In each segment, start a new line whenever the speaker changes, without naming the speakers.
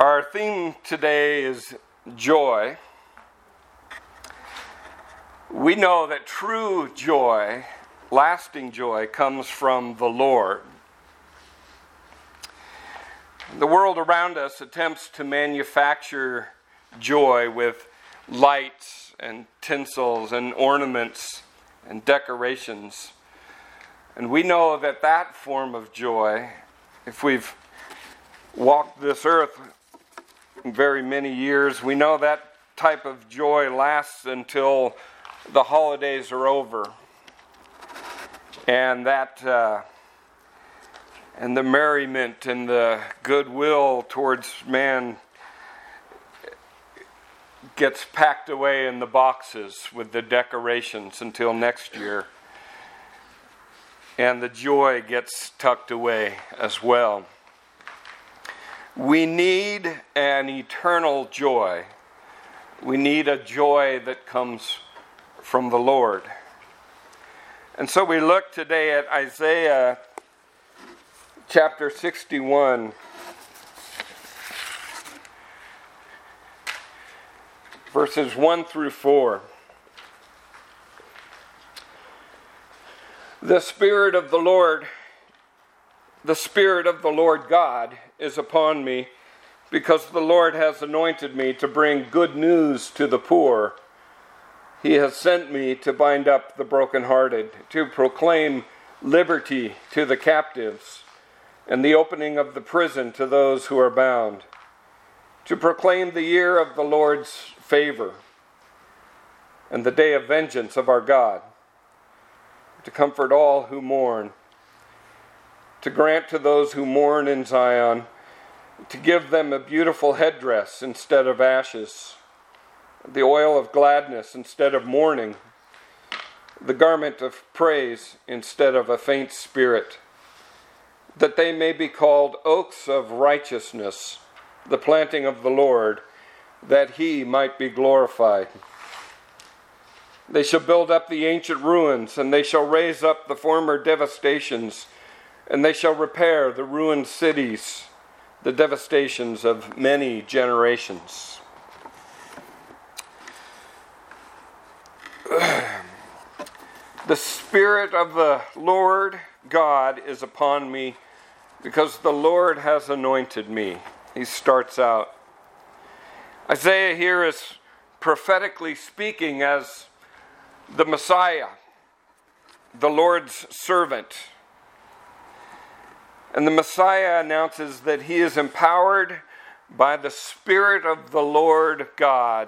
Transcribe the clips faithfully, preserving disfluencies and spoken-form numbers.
Our theme today is joy. We know that true joy, lasting joy, comes from the Lord. The world around us attempts to manufacture joy with lights and tinsels and ornaments and decorations. And we know that that form of joy, if we've walked this earth very many years, we know that type of joy lasts until the holidays are over. And that uh, and the merriment and the goodwill towards man gets packed away in the boxes with the decorations until next year. And the joy gets tucked away as well. We need an eternal joy. We need a joy that comes from the Lord. And so we look today at Isaiah chapter sixty-one. Verses one through four. The Spirit of the Lord, the Spirit of the Lord God is upon me, because the Lord has anointed me to bring good news to the poor. He has sent me to bind up the brokenhearted, to proclaim liberty to the captives, and the opening of the prison to those who are bound, to proclaim the year of the Lord's favor, and the day of vengeance of our God, to comfort all who mourn, to grant to those who mourn in Zion, to give them a beautiful headdress instead of ashes, the oil of gladness instead of mourning, the garment of praise instead of a faint spirit, that they may be called oaks of righteousness, the planting of the Lord, that he might be glorified. They shall build up the ancient ruins, and they shall raise up the former devastations, and they shall repair the ruined cities, the devastations of many generations. The Spirit of the Lord God is upon me, because the Lord has anointed me. He starts out. Isaiah here is prophetically speaking as the Messiah, the Lord's servant. And the Messiah announces that he is empowered by the Spirit of the Lord God.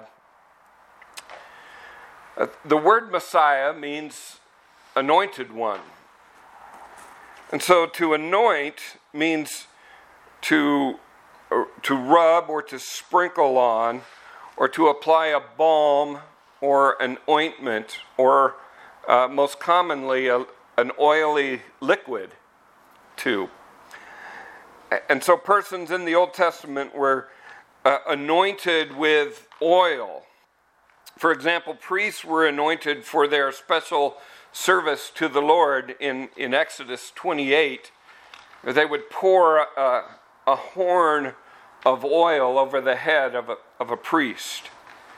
Uh, the word Messiah means anointed one. And so to anoint means to, uh, to rub or to sprinkle on, or to apply a balm or an ointment, or uh, most commonly a, an oily liquid to. And so persons in the Old Testament were uh, anointed with oil. For example, priests were anointed for their special service to the Lord in, in Exodus twenty-eight. They would pour a, a horn of oil over the head of a, of a priest.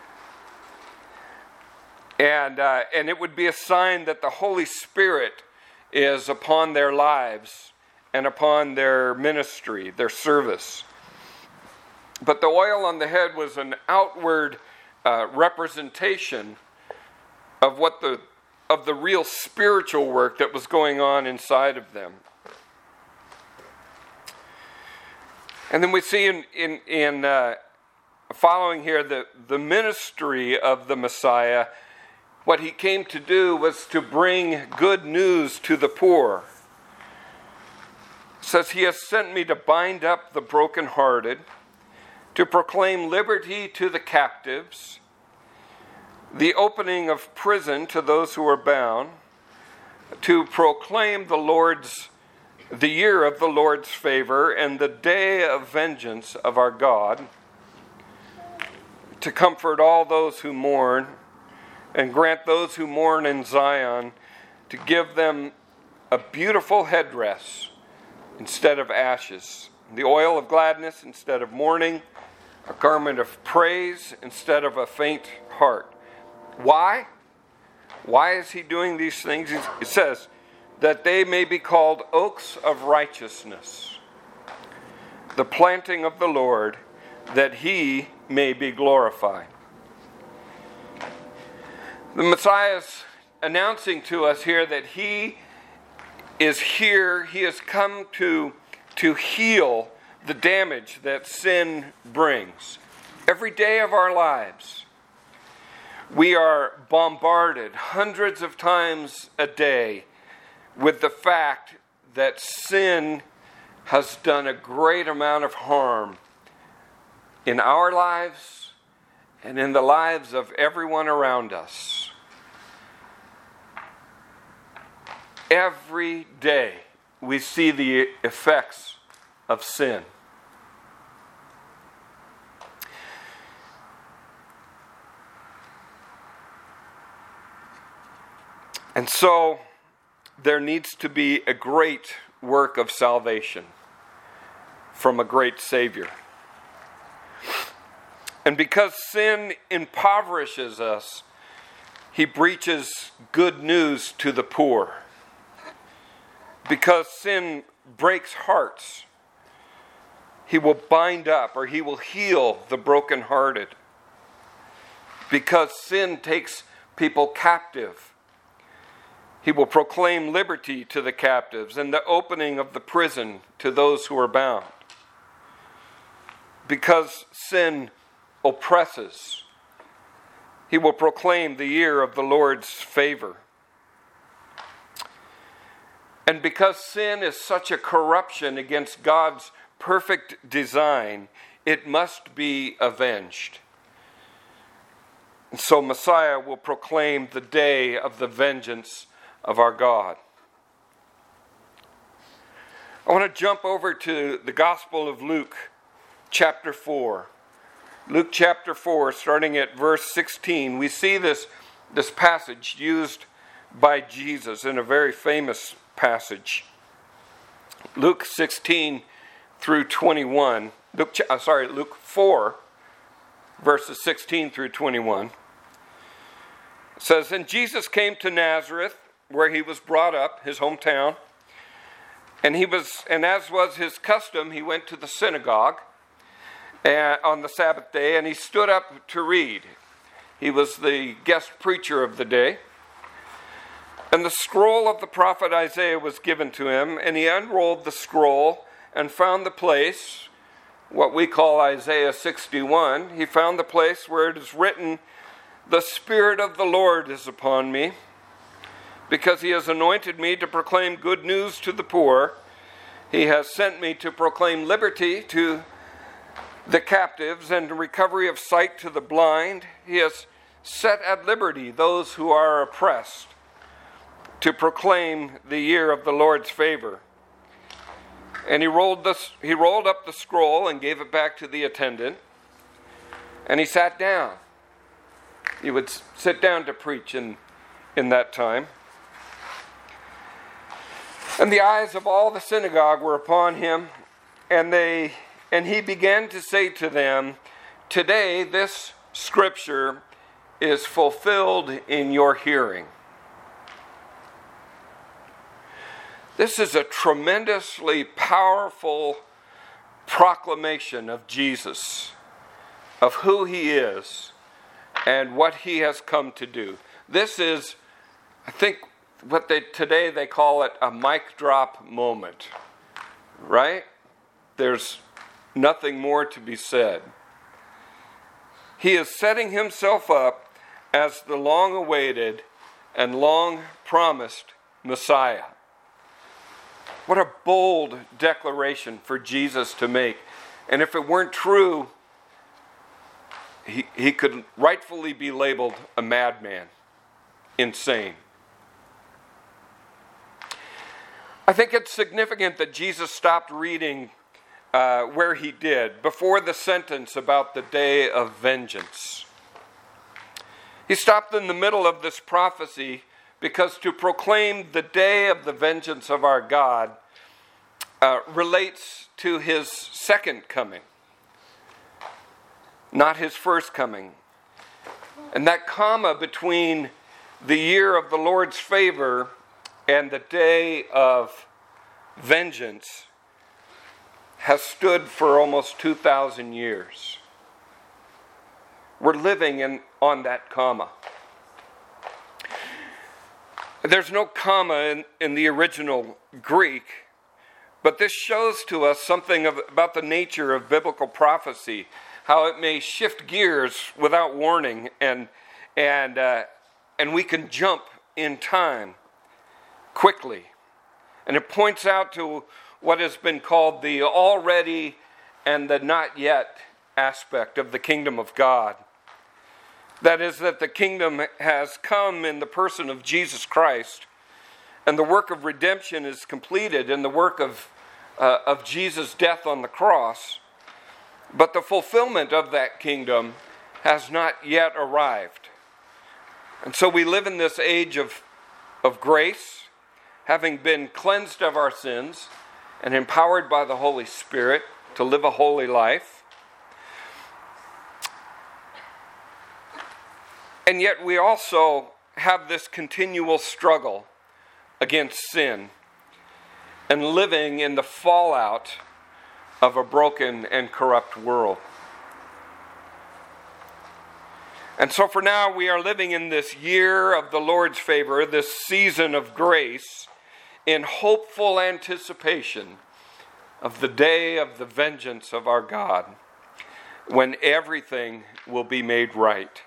And, uh, and it would be a sign that the Holy Spirit is upon their lives and upon their ministry, their service. But the oil on the head was an outward uh, representation of what the of the real spiritual work that was going on inside of them. And then we see in in, in uh, following here the, the ministry of the Messiah. What he came to do was to bring good news to the poor. It says, he has sent me to bind up the brokenhearted, to proclaim liberty to the captives, the opening of prison to those who are bound, to proclaim the Lord's, the year of the Lord's favor and the day of vengeance of our God, to comfort all those who mourn, and grant those who mourn in Zion, to give them a beautiful headdress instead of ashes, the oil of gladness instead of mourning, a garment of praise instead of a faint heart. Why? Why is he doing these things? It says, that they may be called oaks of righteousness, the planting of the Lord, that he may be glorified. The Messiah is announcing to us here that he is here, he has come to, to heal the damage that sin brings. Every day of our lives, we are bombarded hundreds of times a day with the fact that sin has done a great amount of harm in our lives and in the lives of everyone around us. Every day we see the effects of sin. And so there needs to be a great work of salvation from a great Savior. And because sin impoverishes us, he preaches good news to the poor. Because sin breaks hearts, he will bind up or he will heal the brokenhearted. Because sin takes people captive, he will proclaim liberty to the captives and the opening of the prison to those who are bound. Because sin oppresses, he will proclaim the year of the Lord's favor. And because sin is such a corruption against God's perfect design, it must be avenged. And so Messiah will proclaim the day of the vengeance of our God. I want to jump over to the Gospel of Luke, chapter four. Luke chapter four, starting at verse sixteen, we see this, this passage used by Jesus in a very famous passage. Luke sixteen through twenty-one. Luke, uh, sorry, Luke four, verses sixteen through twenty-one. It says, "And Jesus came to Nazareth, where he was brought up, his hometown. And he was, and as was his custom, he went to the synagogue uh, on the Sabbath day, and he stood up to read. He was the guest preacher of the day. And the scroll of the prophet Isaiah was given to him, and he unrolled the scroll and found the place, what we call Isaiah sixty-one. He found the place where it is written, 'The Spirit of the Lord is upon me, because he has anointed me to proclaim good news to the poor. He has sent me to proclaim liberty to the captives and recovery of sight to the blind. He has set at liberty those who are oppressed, to proclaim the year of the Lord's favor.' And he rolled this, he rolled up the scroll and gave it back to the attendant, and he sat down. He would sit down to preach in, in that time. And the eyes of all the synagogue were upon him, and they and he began to say to them, 'Today this scripture is fulfilled in your hearing.'" This is a tremendously powerful proclamation of Jesus, of who he is and what he has come to do. This is, I think, what they today they call it a mic drop moment, right? There's nothing more to be said. He is setting himself up as the long-awaited and long-promised Messiah. What a bold declaration for Jesus to make. And if it weren't true, he, he could rightfully be labeled a madman, insane. I think it's significant that Jesus stopped reading uh, where he did, before the sentence about the day of vengeance. He stopped in the middle of this prophecy because to proclaim the day of the vengeance of our God uh, relates to his second coming. not his first coming. And that comma between the year of the Lord's favor and the day of vengeance has stood for almost two thousand years. We're living in, on that comma. There's no comma in, in the original Greek, but this shows to us something of, about the nature of biblical prophecy, how it may shift gears without warning, and and uh, and we can jump in time quickly. And it points out to what has been called the already and the not yet aspect of the kingdom of God. That is, that the kingdom has come in the person of Jesus Christ, and the work of redemption is completed in the work of, uh, of Jesus' death on the cross. But the fulfillment of that kingdom has not yet arrived. And so we live in this age of, of grace, having been cleansed of our sins and empowered by the Holy Spirit to live a holy life. And yet we also have this continual struggle against sin and living in the fallout of a broken and corrupt world. And so for now we are living in this year of the Lord's favor, this season of grace, in hopeful anticipation of the day of the vengeance of our God, when everything will be made right.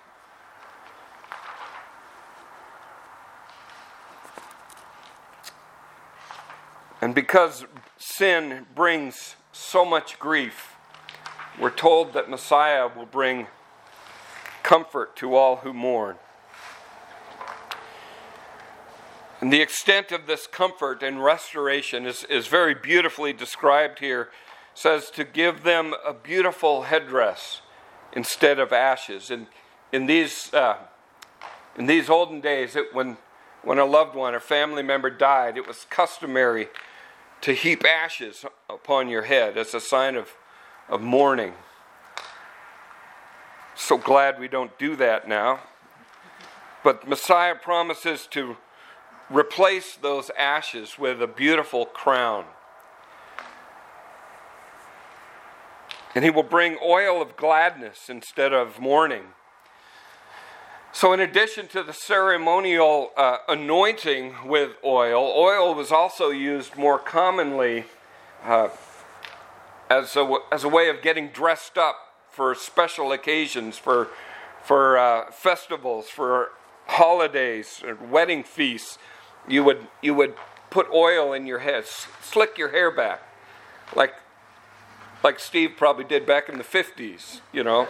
And because sin brings so much grief, we're told that Messiah will bring comfort to all who mourn. And the extent of this comfort and restoration is, is very beautifully described here. It says to give them a beautiful headdress instead of ashes. And in these uh, in these olden days, it, when when a loved one or family member died, it was customary to heap ashes upon your head as a sign of, of mourning. So glad we don't do that now. But Messiah promises to replace those ashes with a beautiful crown. And he will bring oil of gladness instead of mourning. So in addition to the ceremonial uh, anointing with oil, oil was also used more commonly uh, as, a, as a way of getting dressed up for special occasions, for, for uh, festivals, for holidays, or wedding feasts. You would, you would put oil in your head, slick your hair back, like, like Steve probably did back in the fifties, you know.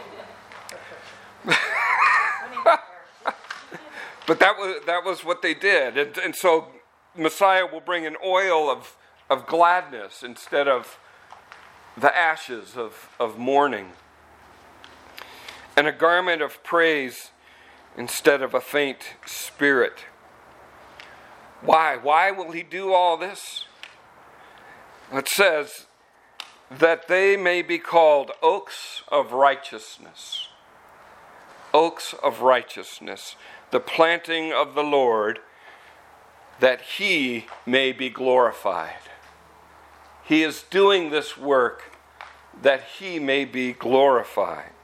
But that was that was what they did. And, and so Messiah will bring an oil of, of gladness instead of the ashes of, of mourning. And a garment of praise instead of a faint spirit. Why? Why will he do all this? It says that they may be called oaks of righteousness. Oaks of righteousness. The planting of the Lord, that he may be glorified. He is doing this work that he may be glorified.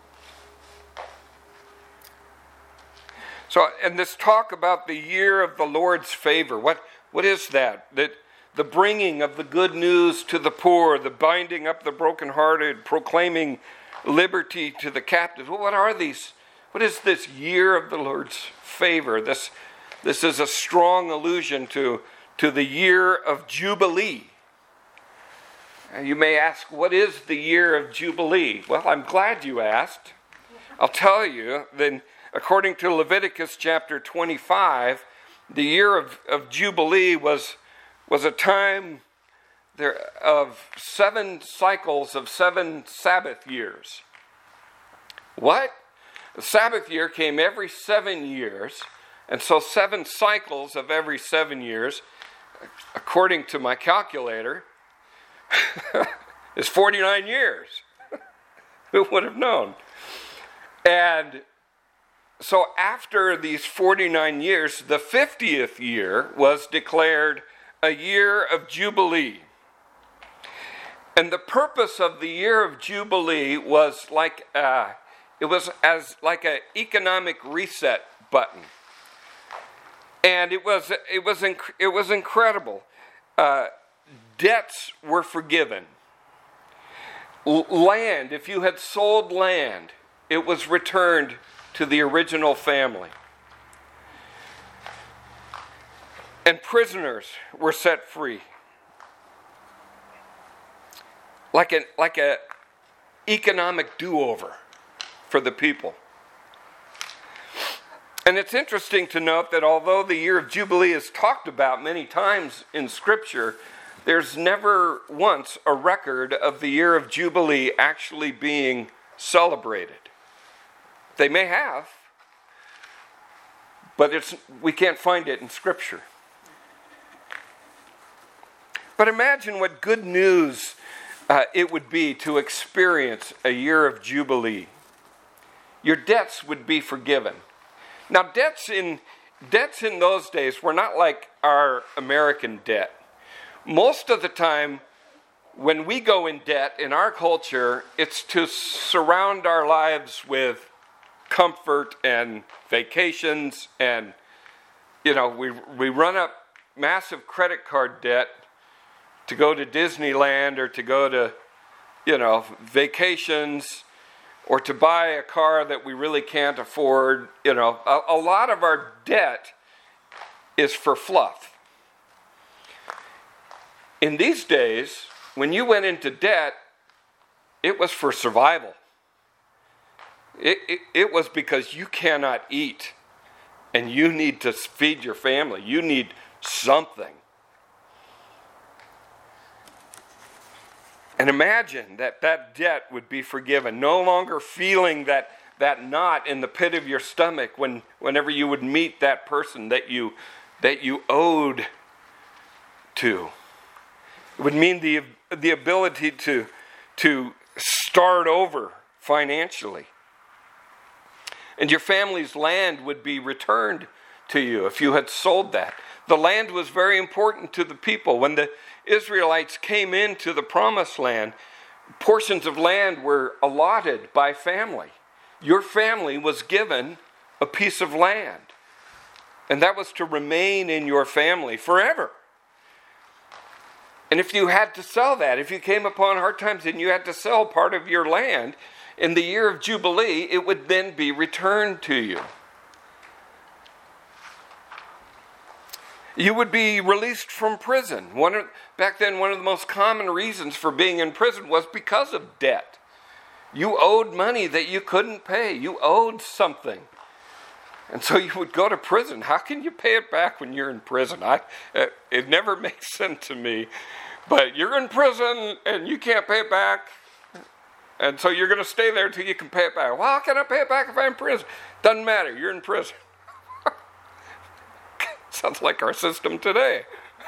So, and this talk about the year of the Lord's favor, what, what is that? That the bringing of the good news to the poor, the binding up the brokenhearted, proclaiming liberty to the captives. Well, what are these? What is this year of the Lord's favor? This, this is a strong allusion to, to the year of Jubilee. And you may ask, what is the year of Jubilee? Well, I'm glad you asked. I'll tell you, then, according to Leviticus chapter twenty-five, the year of, of Jubilee was, was a time there of seven cycles of seven Sabbath years. What? The Sabbath year came every seven years, and so seven cycles of every seven years, according to my calculator, is forty-nine years. Who would have known? And so after these forty-nine years, the fiftieth year was declared a year of Jubilee. And the purpose of the year of Jubilee was like uh, it was as like an economic reset button, and it was it was inc- it was incredible. Uh, debts were forgiven. L- land, if you had sold land, it was returned to the original family. And prisoners were set free. Like a like a economic do-over for the people. And it's interesting to note that although the year of Jubilee is talked about many times in Scripture, there's never once a record of the year of Jubilee actually being celebrated. They may have, but it's we can't find it in Scripture. But imagine what good news uh, it would be to experience a year of Jubilee. Your debts would be forgiven. Now, debts in debts in those days were not like our American debt. Most of the time, when we go in debt in our culture, it's to surround our lives with comfort and vacations, and you know, we we run up massive credit card debt to go to Disneyland or to go to, you know, vacations, or to buy a car that we really can't afford. You know, a, a lot of our debt is for fluff. In these days, when you went into debt, it was for survival. It, it, it was because you cannot eat and you need to feed your family. You need something. And imagine that that debt would be forgiven. No longer feeling that, that knot in the pit of your stomach when, whenever you would meet that person that you, that you owed to. It would mean the, the ability to, to start over financially. And your family's land would be returned to you if you had sold that. The land was very important to the people. When the Israelites came into the promised land, portions of land were allotted by family. Your family was given a piece of land. And that was to remain in your family forever. And if you had to sell that, if you came upon hard times and you had to sell part of your land, in the year of Jubilee, it would then be returned to you. You would be released from prison. One of, back then, one of the most common reasons for being in prison was because of debt. You owed money that you couldn't pay. You owed something. And so you would go to prison. How can you pay it back when you're in prison? I, it, it never makes sense to me. But you're in prison and you can't pay it back. And so you're going to stay there until you can pay it back. Well, how can I pay it back if I'm in prison? Doesn't matter. You're in prison. Sounds like our system today.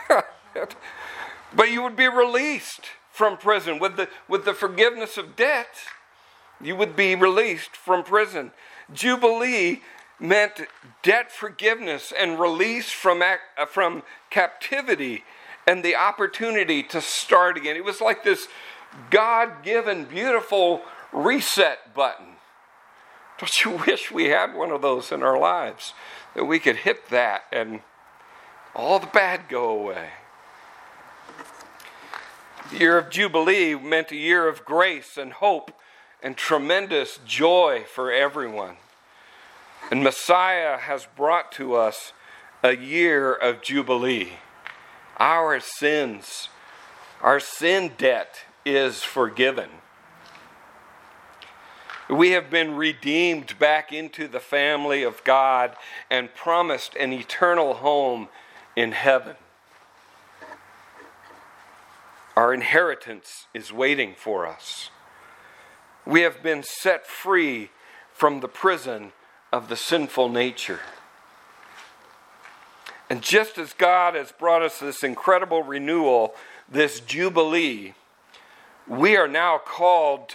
But you would be released from prison. With the, with the forgiveness of debt, you would be released from prison. Jubilee meant debt forgiveness and release from, from captivity and the opportunity to start again. It was like this God-given, beautiful reset button. Don't you wish we had one of those in our lives? That we could hit that and all the bad go away. The year of Jubilee meant a year of grace and hope and tremendous joy for everyone. And Messiah has brought to us a year of Jubilee. Our sins, our sin debt is forgiven. We have been redeemed back into the family of God and promised an eternal home in heaven. Our inheritance is waiting for us. We have been set free from the prison of the sinful nature. And just as God has brought us this incredible renewal, this Jubilee, we are now called to,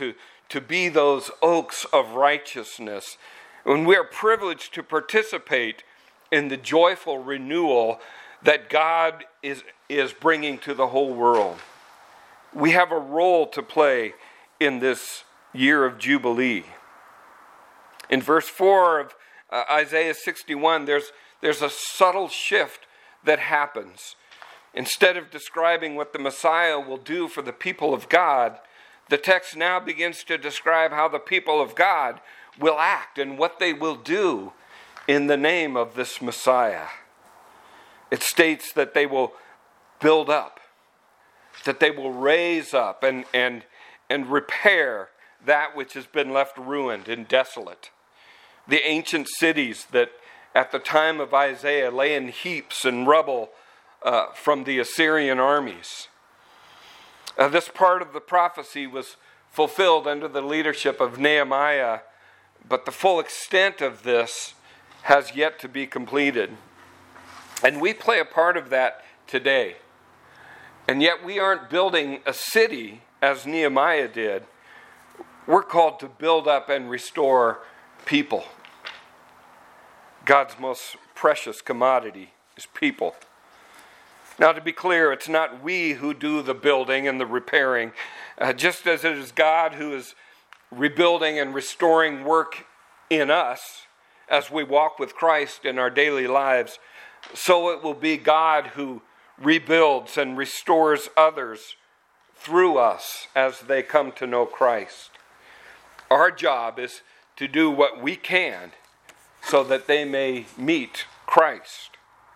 to be those oaks of righteousness. When we are privileged to participate in the joyful renewal that God is, is bringing to the whole world. We have a role to play in this year of Jubilee. In verse four of uh, Isaiah sixty-one, there's, there's a subtle shift that happens. Instead of describing what the Messiah will do for the people of God, the text now begins to describe how the people of God will act and what they will do in the name of this Messiah. It states that they will build up, that they will raise up and, and, and repair that which has been left ruined and desolate. The ancient cities that at the time of Isaiah lay in heaps and rubble uh, from the Assyrian armies. Uh, this part of the prophecy was fulfilled under the leadership of Nehemiah, but the full extent of this has yet to be completed. And we play a part of that today. And yet we aren't building a city as Nehemiah did. We're called to build up and restore people. God's most precious commodity is people. Now, to be clear, it's not we who do the building and the repairing. Uh, just as it is God who is rebuilding and restoring work in us as we walk with Christ in our daily lives, so it will be God who rebuilds and restores others through us as they come to know Christ. Our job is to do what we can so that they may meet Christ.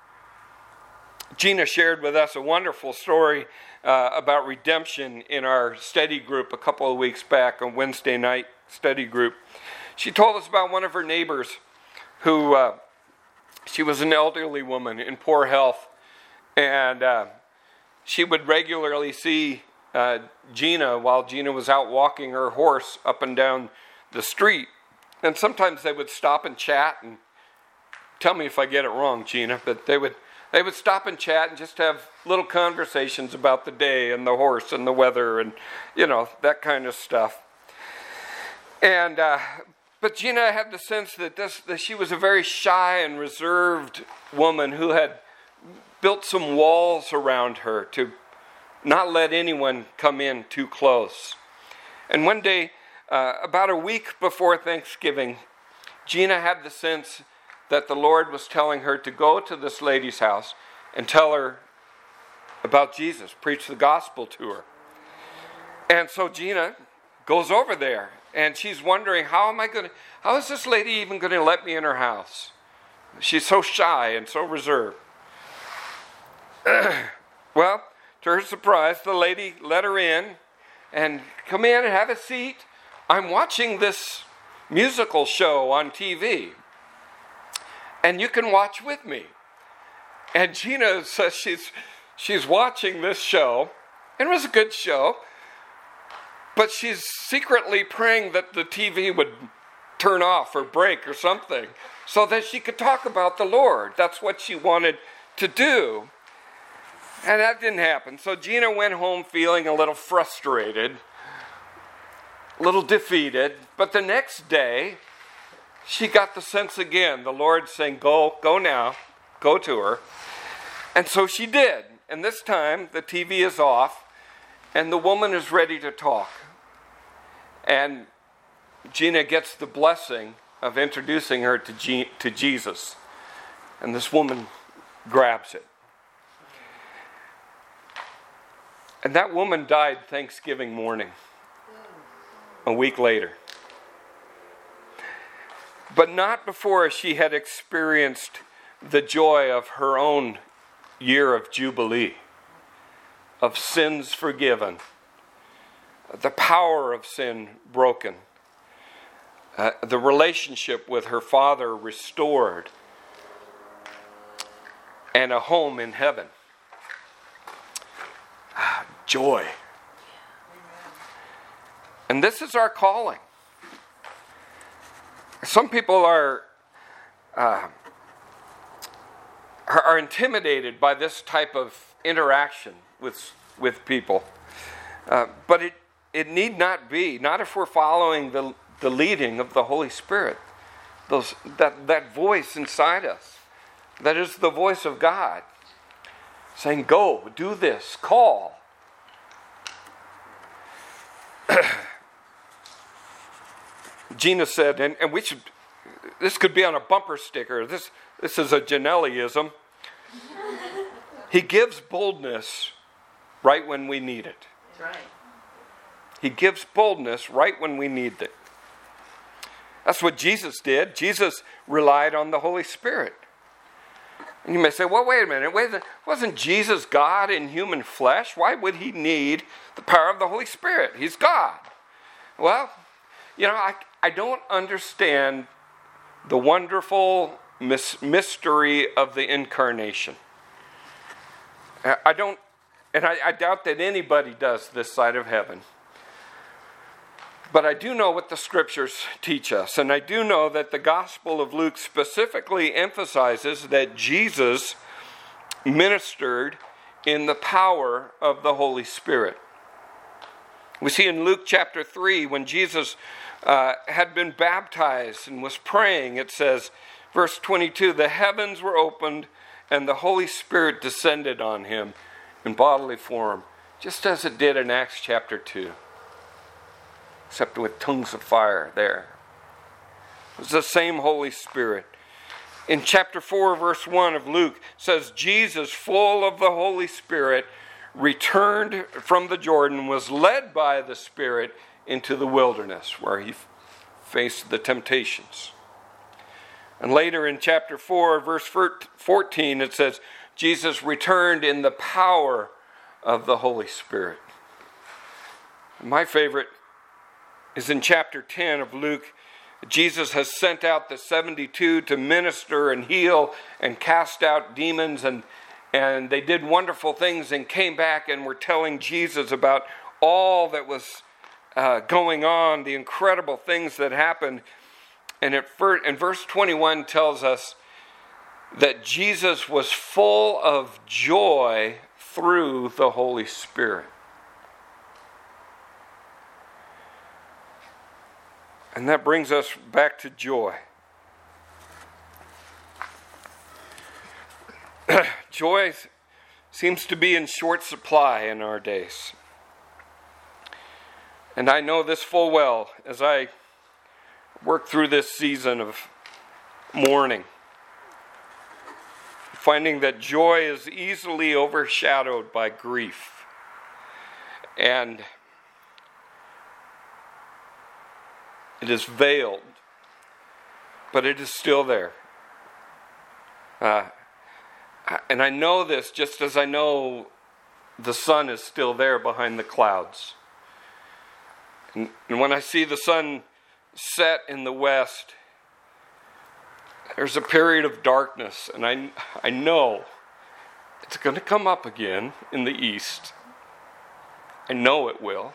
Gina shared with us a wonderful story uh, about redemption in our study group a couple of weeks back, a Wednesday night study group. She told us about one of her neighbors who, uh, she was an elderly woman in poor health, and uh, she would regularly see uh, Gina while Gina was out walking her horse up and down the street. And sometimes they would stop and chat, and tell me if I get it wrong, Gina, but they would they would stop and chat and just have little conversations about the day and the horse and the weather and, you know, that kind of stuff. And uh, but Gina had the sense that this that she was a very shy and reserved woman who had built some walls around her to not let anyone come in too close. And one day, uh, about a week before Thanksgiving, Gina had the sense that the Lord was telling her to go to this lady's house and tell her about Jesus, preach the gospel to her. And so Gina goes over there, and she's wondering, how am I going to, how is this lady even going to let me in her house? She's so shy and so reserved. Well, to her surprise, the lady let her in and come in and have a seat. I'm watching this musical show on T V, and you can watch with me. And Gina says she's she's watching this show, and it was a good show, but she's secretly praying that the T V would turn off or break or something so that she could talk about the Lord. That's what she wanted to do. And that didn't happen. So Gina went home feeling a little frustrated, a little defeated. But the next day, she got the sense again, the Lord saying, go, go now, go to her. And so she did. And this time, the T V is off, and the woman is ready to talk. And Gina gets the blessing of introducing her to, G- to Jesus. And this woman grabs it. And that woman died Thanksgiving morning, a week later. But not before she had experienced the joy of her own year of Jubilee, of sins forgiven, the power of sin broken, uh, the relationship with her Father restored, and a home in heaven. Joy. And this is our calling. Some people are uh, are intimidated by this type of interaction with with people, uh, but it it need not be, not if we're following the, the leading of the Holy Spirit. Those, that, that voice inside us. That is the voice of God. Saying, go, do this, call. Gina said, and, and we should, this could be on a bumper sticker. This, this is a Janelliism. He gives boldness right when we need it.
That's right.
He gives boldness right when we need it. That's what Jesus did. Jesus relied on the Holy Spirit. And you may say, well, wait a minute. Wait, wasn't Jesus God in human flesh? Why would he need the power of the Holy Spirit? He's God. Well, you know, I, I don't understand the wonderful mis- mystery of the incarnation. I don't, and I, I doubt that anybody does this side of heaven. But I do know what the scriptures teach us. And I do know that the Gospel of Luke specifically emphasizes that Jesus ministered in the power of the Holy Spirit. We see in Luke chapter three, when Jesus uh, had been baptized and was praying, it says, verse twenty-two, the heavens were opened and the Holy Spirit descended on him in bodily form, just as it did in Acts chapter two. Except with tongues of fire there. It was the same Holy Spirit. In chapter four, verse one of Luke, it says, Jesus, full of the Holy Spirit, returned from the Jordan, was led by the Spirit into the wilderness, where he faced the temptations. And later in chapter four, verse fourteen, it says, Jesus returned in the power of the Holy Spirit. My favorite is in chapter ten of Luke. Jesus has sent out the seventy-two to minister and heal and cast out demons, and, and they did wonderful things and came back and were telling Jesus about all that was uh, going on, the incredible things that happened. And, at first, and verse twenty-one tells us that Jesus was full of joy through the Holy Spirit. And that brings us back to joy. Joy seems to be in short supply in our days. And I know this full well as I work through this season of mourning, finding that joy is easily overshadowed by grief. And it is veiled, but it is still there. Uh, and I know this just as I know the sun is still there behind the clouds. And, and when I see the sun set in the west, there's a period of darkness, and I, I know it's going to come up again in the east. I know it will.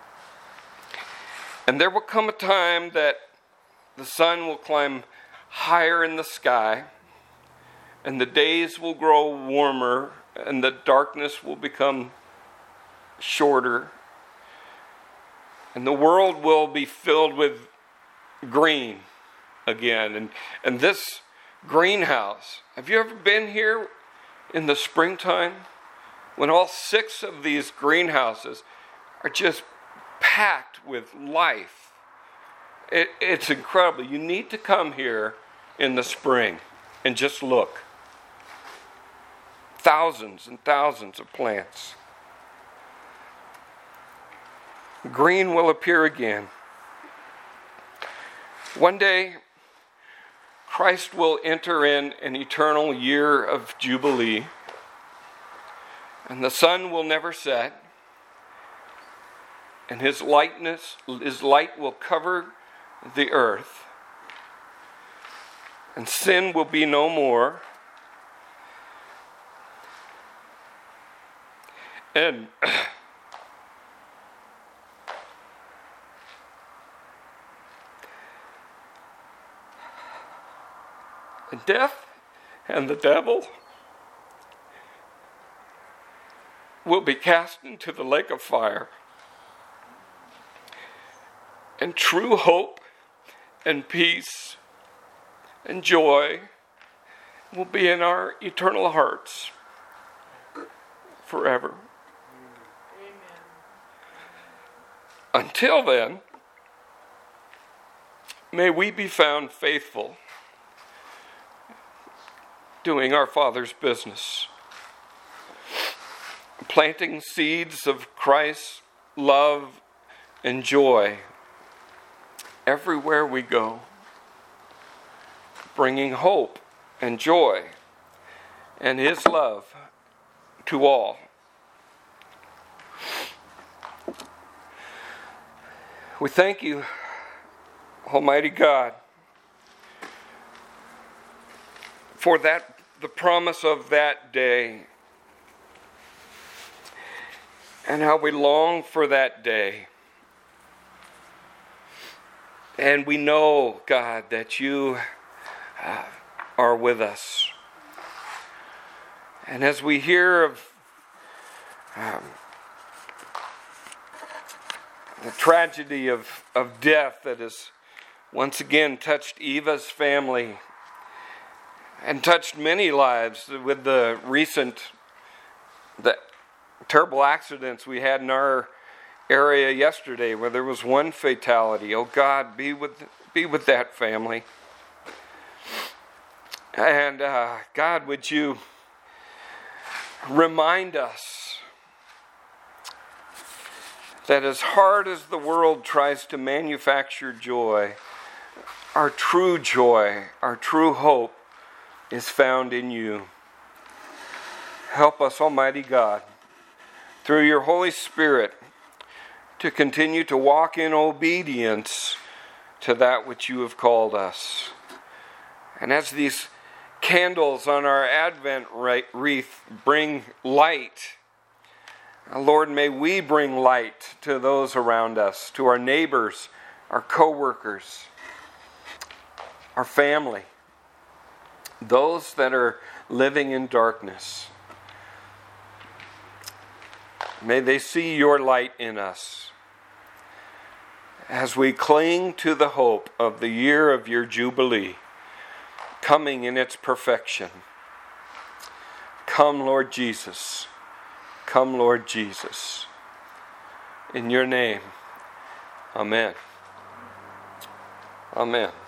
And there will come a time that the sun will climb higher in the sky, and the days will grow warmer, and the darkness will become shorter, and the world will be filled with green again. And, and this greenhouse, have you ever been here in the springtime when all six of these greenhouses are just packed with life? It, it's incredible. You need to come here in the spring and just look. Thousands and thousands of plants. Green will appear again. One day, Christ will enter in an eternal year of Jubilee, and the sun will never set, and his lightness, his light will cover the earth, and sin will be no more. And death and the devil will be cast into the lake of fire. And true hope and peace and joy will be in our eternal hearts forever. Amen. Until then, may we be found faithful, doing our Father's business, planting seeds of Christ's love and joy everywhere we go, bringing hope and joy and His love to all. We thank you, Almighty God, for that, the promise of that day, and how we long for that day. And we know, God, that you uh, are with us. And as we hear of um, the tragedy of, of death that has once again touched Eva's family and touched many lives with the recent the terrible accidents we had in our area yesterday where there was one fatality. Oh God, be with be with that family. And uh, God, would you remind us that as hard as the world tries to manufacture joy, our true joy, our true hope is found in you. Help us, Almighty God, through your Holy Spirit, to continue to walk in obedience to that which you have called us. And as these candles on our Advent wreath bring light, Lord, may we bring light to those around us, to our neighbors, our co-workers, our family, those that are living in darkness. May they see your light in us as we cling to the hope of the year of your Jubilee, coming in its perfection. Come, Lord Jesus. Come, Lord Jesus. In your name, amen. Amen.